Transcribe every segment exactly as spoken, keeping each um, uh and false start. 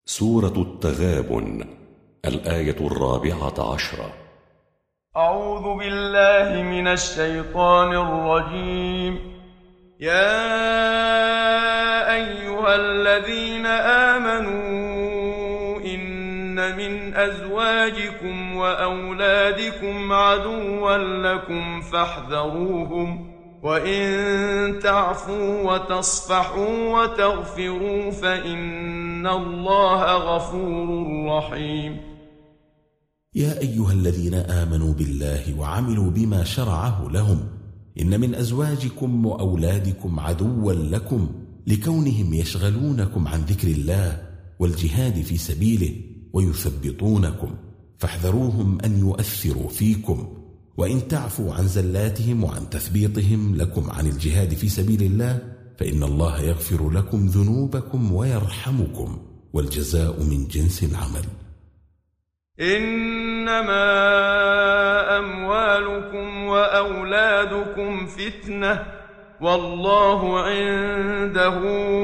سورة التغابن، الآية الرابعة عشرة. أعوذ بالله من الشيطان الرجيم. يا أيها الذين آمنوا إن من أزواجكم وأولادكم عدوا لكم فاحذروهم، وإن تعفوا وتصفحوا وتغفروا فإن الله غفور رحيم. يا أيها الذين آمنوا بالله وعملوا بما شرعه لهم، إن من أزواجكم وأولادكم عدوا لكم لكونهم يشغلونكم عن ذكر الله والجهاد في سبيله ويثبطونكم، فاحذروهم أن يؤثروا فيكم. وإن تعفوا عن زلاتهم وعن تثبيطهم لكم عن الجهاد في سبيل الله فإن الله يغفر لكم ذنوبكم ويرحمكم، والجزاء من جنس العمل. إنما أموالكم وأولادكم فتنة، والله عنده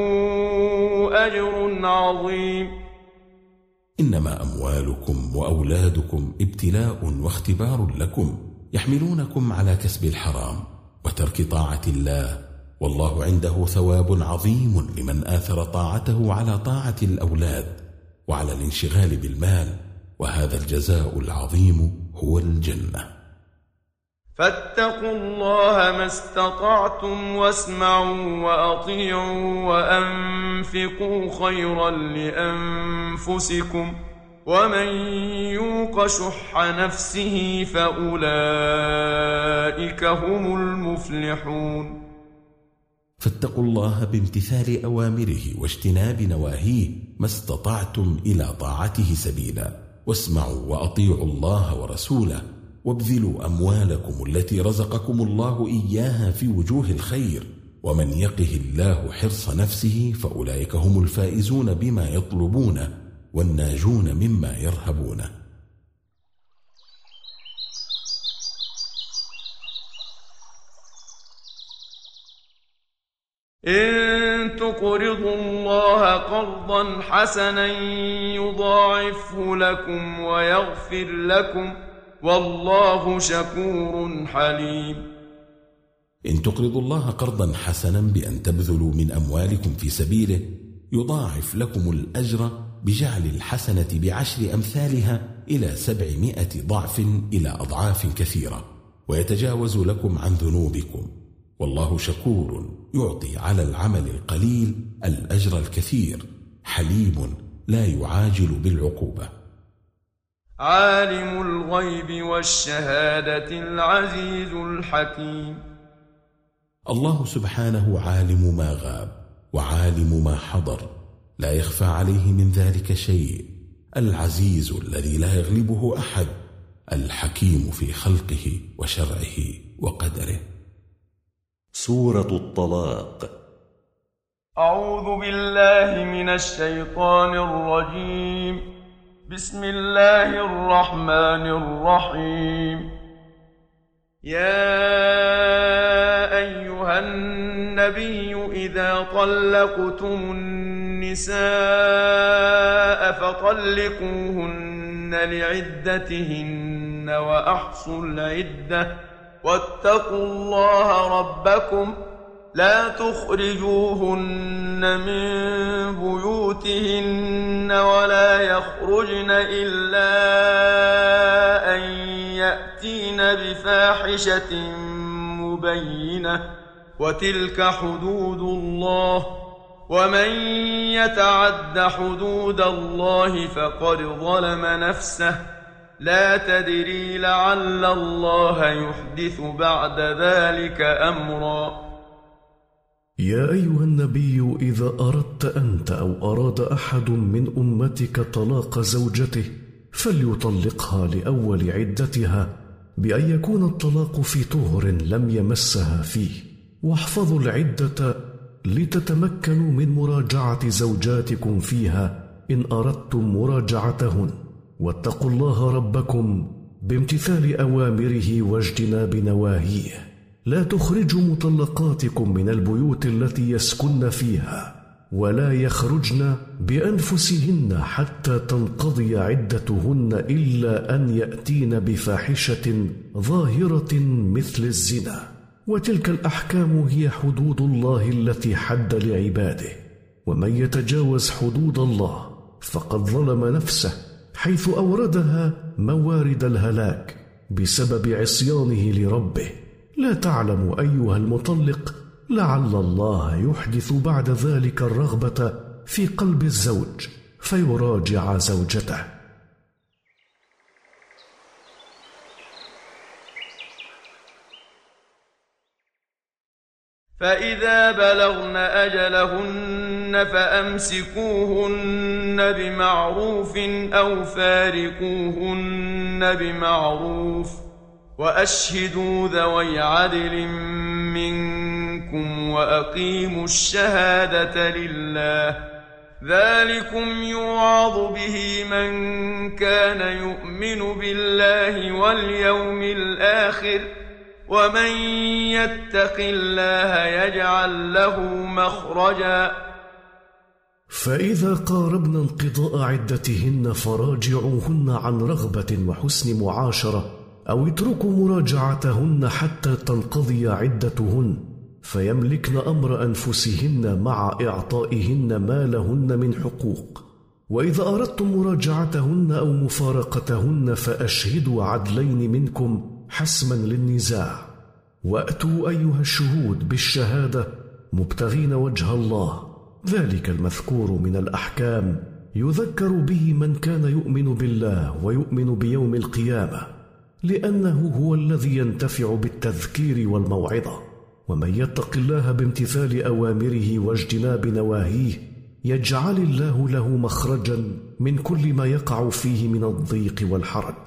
أجر عظيم. إنما أموالكم وأولادكم ابتلاء واختبار لكم، يحملونكم على كسب الحرام وترك طاعة الله، والله عنده ثواب عظيم لمن آثر طاعته على طاعة الأولاد وعلى الانشغال بالمال، وهذا الجزاء العظيم هو الجنة. فاتقوا الله ما استطعتم واسمعوا وأطيعوا وأنفقوا خيرا لأنفسكم، ومن يوق شح نفسه فأولئك هم المفلحون. فاتقوا الله بامتثال أوامره واجتناب نواهيه ما استطعتم إلى طاعته سبيلا، واسمعوا وأطيعوا الله ورسوله، وابذلوا أموالكم التي رزقكم الله إياها في وجوه الخير، ومن يقه الله حرص نفسه فأولئك هم الفائزون بما يطلبونه والناجون مما يرهبونه. إن تقرضوا الله قرضا حسنا يضاعفه لكم ويغفر لكم، والله شكور حليم. إن تقرضوا الله قرضا حسنا بأن تبذلوا من أموالكم في سبيله يضاعف لكم الأجر بجعل الحسنة بعشر أمثالها إلى سبعمائة ضعف إلى أضعاف كثيرة، ويتجاوز لكم عن ذنوبكم، والله شكور يعطي على العمل القليل الأجر الكثير، حليم لا يعاجل بالعقوبة. عالم الغيب والشهادة العزيز الحكيم. الله سبحانه عالم ما غاب وعالم ما حضر، لا يخفى عليه من ذلك شيء، العزيز الذي لا يغلبه أحد، الحكيم في خلقه وشرعه وقدره. سورة الطلاق. أعوذ بالله من الشيطان الرجيم. بسم الله الرحمن الرحيم. يا أيها النبي إذا طلقتم النساء فطلقوهن لعدتهن وأحصوا العدة، واتقوا الله ربكم لا تخرجوهن من بيوتهن ولا يخرجن إلا أن يأتين بفاحشة مبينة، وتلك حدود الله، ومن يتعد حدود الله فقد ظلم نفسه، لا تدري لعل الله يحدث بعد ذلك أمرا. يا أيها النبي إذا أردت أنت أو أراد أحد من أمتك طلاق زوجته فليطلقها لأول عدتها بأن يكون الطلاق في طهر لم يمسها فيه، واحفظوا العدة لتتمكنوا من مراجعة زوجاتكم فيها إن أردتم مراجعتهن، واتقوا الله ربكم بامتثال أوامره واجتناب نواهيه. لا تخرجوا مطلقاتكم من البيوت التي يسكن فيها، ولا يخرجن بأنفسهن حتى تنقضي عدتهن إلا أن يأتين بفاحشة ظاهرة مثل الزنا. وتلك الأحكام هي حدود الله التي حد لعباده، ومن يتجاوز حدود الله فقد ظلم نفسه، حيث أوردها موارد الهلاك بسبب عصيانه لربه. لا تعلم أيها المطلق لعل الله يحدث بعد ذلك الرغبة في قلب الزوج فيراجع زوجته. فإذا بلغن أجلهن فأمسكوهن بمعروف أو فارقوهن بمعروف، وأشهدوا ذوي عدل منكم وأقيموا الشهادة لله، ذلكم يوعظ به من كان يؤمن بالله واليوم الآخر، ومن يتق الله يجعل له مخرجا. فإذا قاربن انقضاء عدتهن فراجعوهن عن رغبة وحسن معاشرة، أو اتركوا مراجعتهن حتى تنقضي عدتهن، فيملكن أمر أنفسهن مع إعطائهن ما لهن من حقوق. وإذا أردتم مراجعتهن أو مفارقتهن فأشهدوا عدلين منكم حسما للنزاع، وأتوا أيها الشهود بالشهادة مبتغين وجه الله. ذلك المذكور من الأحكام يذكر به من كان يؤمن بالله ويؤمن بيوم القيامة، لأنه هو الذي ينتفع بالتذكير والموعظة. ومن يتق الله بامتثال أوامره واجتناب نواهيه يجعل الله له مخرجا من كل ما يقع فيه من الضيق والحرج،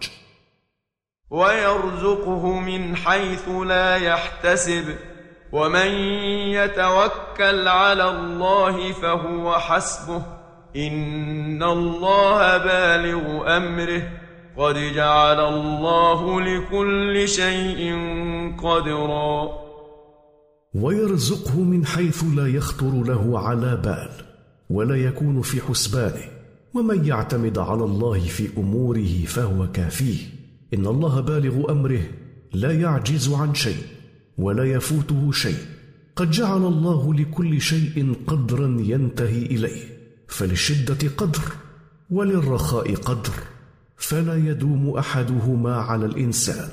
ويرزقه من حيث لا يحتسب، ومن يتوكل على الله فهو حسبه، إن الله بالغ أمره، قد جعل الله لكل شيء قدرا. ويرزقه من حيث لا يخطر له على بال ولا يكون في حسبانه، ومن يعتمد على الله في أموره فهو كافيه، إن الله بالغ أمره، لا يعجز عن شيء ولا يفوته شيء، قد جعل الله لكل شيء قدرا ينتهي إليه، فللشدة قدر وللرخاء قدر، فلا يدوم أحدهما على الإنسان.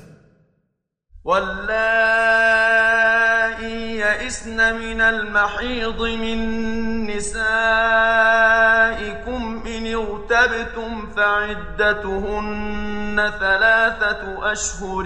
واللائي يئسن من المحيض من نسائكم إن ارتبتم فعدتهن ثلاثة أشهر،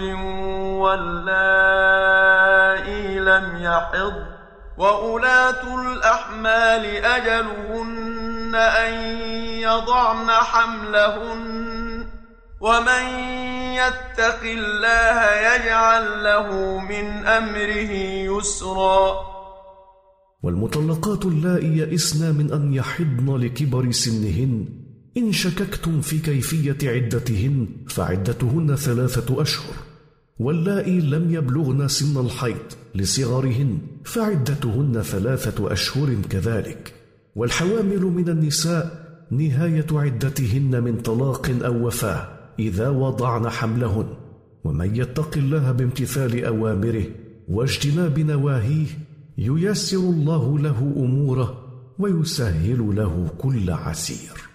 واللائي لم يحض، وأولاة الأحمال أجلهن أن يضعن حملهن، ومن يتق الله يجعل له من أمره يسرا. والمطلقات اللائي يئسن من أن يحضن لكبر سنهن، إن شككتم في كيفية عدتهن فعدتهن ثلاثة أشهر، واللائي لم يبلغن سن الحيض لصغرهن فعدتهن ثلاثة أشهر كذلك. والحوامل من النساء نهاية عدتهن من طلاق أو وفاة إذا وضعن حملهن، ومن يتق الله بامتثال أوامره واجتناب نواهيه ييسر الله له أموره ويسهل له كل عسير.